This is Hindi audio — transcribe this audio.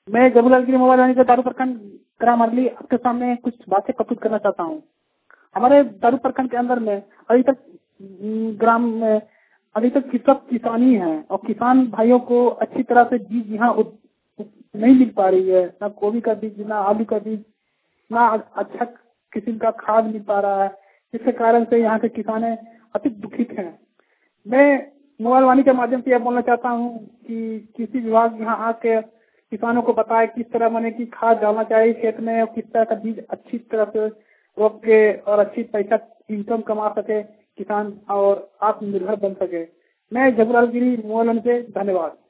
मैं जबूलाल गिरी मोबाइल वाणी का दारू प्रखंड ग्राम अरली आपके सामने कुछ बातें प्रस्तुत करना चाहता हूँ। हमारे दारू प्रखंड के अंदर में अभी तक ग्राम में अभी तक सब किसानी है और किसान भाइयों को अच्छी तरह से बीज यहाँ नहीं मिल पा रही है। ना गोभी का बीज, ना आलू का बीज, ना अच्छा किस्म का खाद मिल पा रहा है, जिसके कारण से यहाँ के किसान अति दुखित हैं। मैं मोबाइल वाणी के माध्यम से यह बोलना चाहता हूँ कि कृषि विभाग यहाँ आके किसानों को बताए किस तरह मैंने की खाद डालना चाहिए खेत में और किस तरह का बीज अच्छी तरह से रोप के और अच्छी पैसा इनकम कमा सके किसान और आत्मनिर्भर बन सके। मैं जबूलाल गिरी मोबाइल वाणी से धन्यवाद।